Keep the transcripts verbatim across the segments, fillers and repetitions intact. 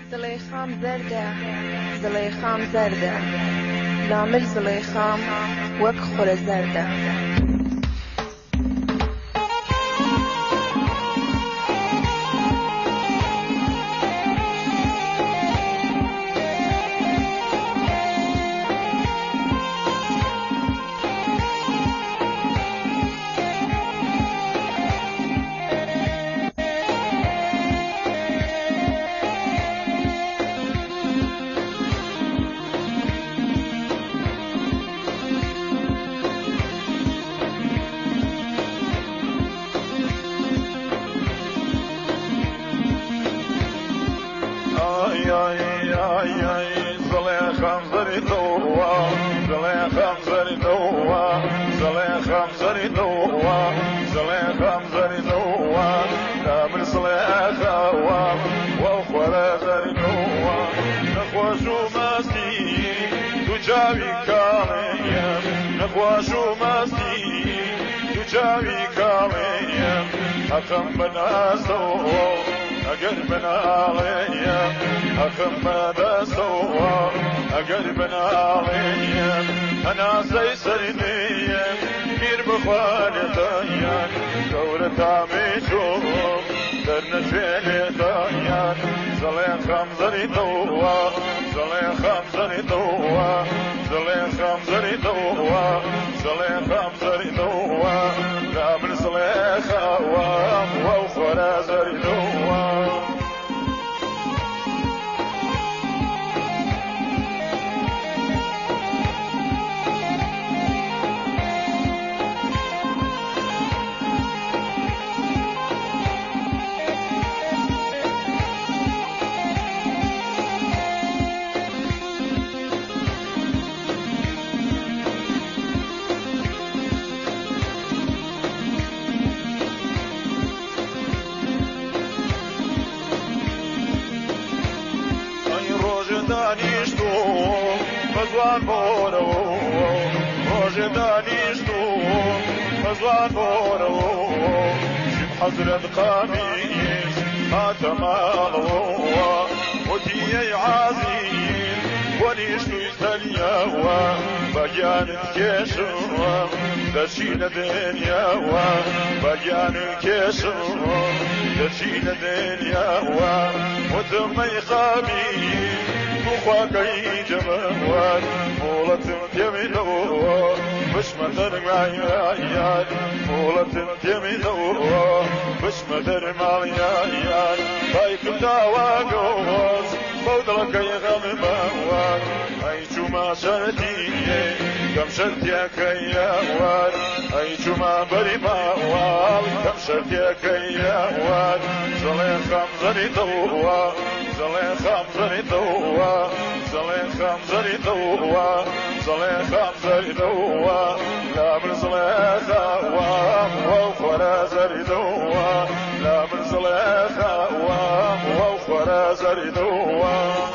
زليخام زردة زليخام زردة لامل زليخام وك خور زردة نخواشو ماستی تو چاوی کاڵێیم حەقم بەدەستەوە ئەگەر بناڵێیم حەقم بەدەستەوە ئەگەر بناڵێیم هەناسەی سەرنێیم بیر بخوانێتەیان گەورە تامی تۆم دەرنەچێنێتەیان زەڵێن خەمزەریتەوە زەڵێن خەمزەریتەوە زلين خمزري دوا زلين خمزري دوا قابل زلين خوام وخورا زري دوا دانیشتو بزوان بورو روژ دانیشتو بزوان بورو شب حضرت قامیش هاتمالو ودیه عظیم ونیشتو استلیاوا بجانت کشم دشین دنیاوا بجانت کشم دشین دنیاوا ودمی خامی خواكي جموات مولة تيمينو مش مدر معي عيال مولة تيمينو مش مدر معي عيال بايك داوا قوز بودلك يغم موات اي جمع شرتي كم شرتي كيوات اي جمع بري موال كم شرتي كيوات زلين خمزري دوا زلين خمزري دوا زلين خمزري دوا زلين خمزري دوا لا من زلين خوام وخورا زري دوا لا من زلين خوام وخورا زري دوا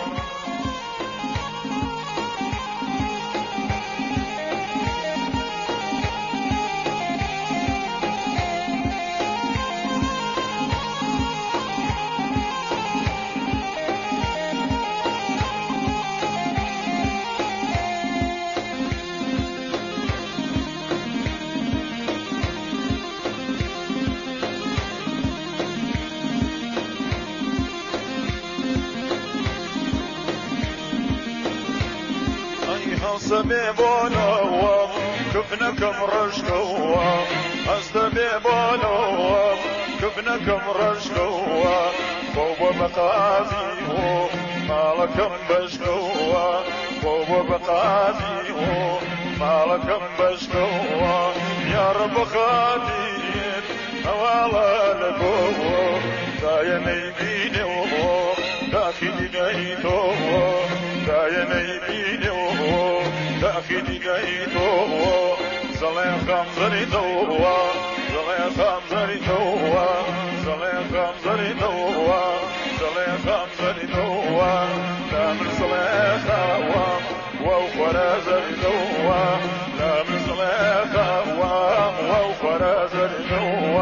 أستبي بولو كفنكم رشكوا أستبي بولو كفنكم رشكوا بوبا بقافيه مالكم بشكوا بوبا بقافيه مالكم بشكوا يا رب خادين أوالا لبوه دايني بيني داخلي نيتو دايني بيني داخلي قيتو زلين خمزري دوا زلين خمزري دوا زلين خمزري دوا زلين خمزري دوا لا من زلين خوام وخورا زري دوا لا من زلين خوام وخورا زري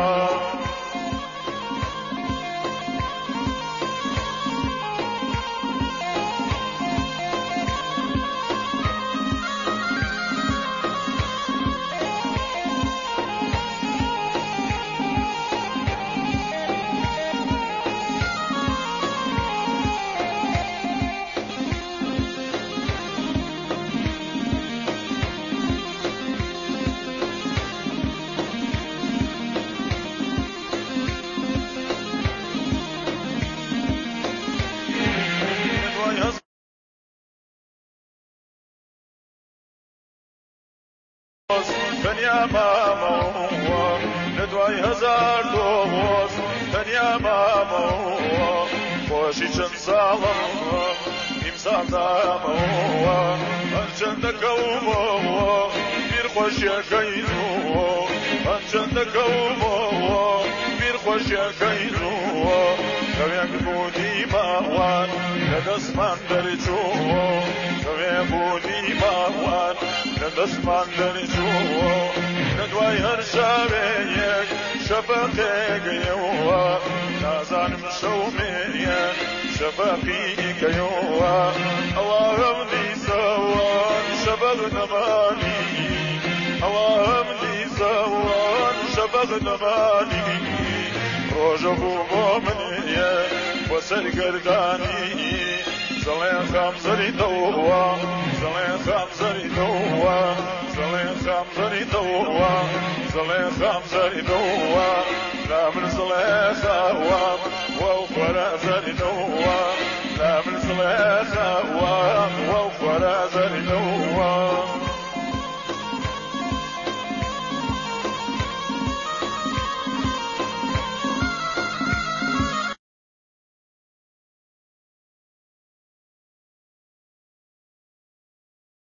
دوا تەنیا مامەوە لە دوای هەزار دۆز تەنیا مامەوە خۆشی چەند ساڵم ئیمسال دامەوە هەرچەندە کەومەوە بیر خۆشیەکەینەوە هەرچەندە کەومەوە بیر خۆشیەکەینەوە کەوێک بوونی ماوان لە دەستمان دەرچووە کەوێ بوونی ماوان لە دەستمان دەرچووە لە دوای هەر شاوێیەک شەفەقێگەیەوە نازانم شەومێنیان شەفەقیکەیەوە ئەوە هەم دیسەوان شەفەق نەمانی ئەوە هەم دیسەوان شەفەق نەمانی ڕۆژە بوو بۆ منیە بۆ سەرگەردانی زەڵێ خام زەریتەوە زەڵێ خام زەریتەوە زەڵێ خام زەریتەوە زەڵێ خام زەریتەوە لا من زەڵێ خاوام وەو خۆرە زەریتەوە لا من زەڵێ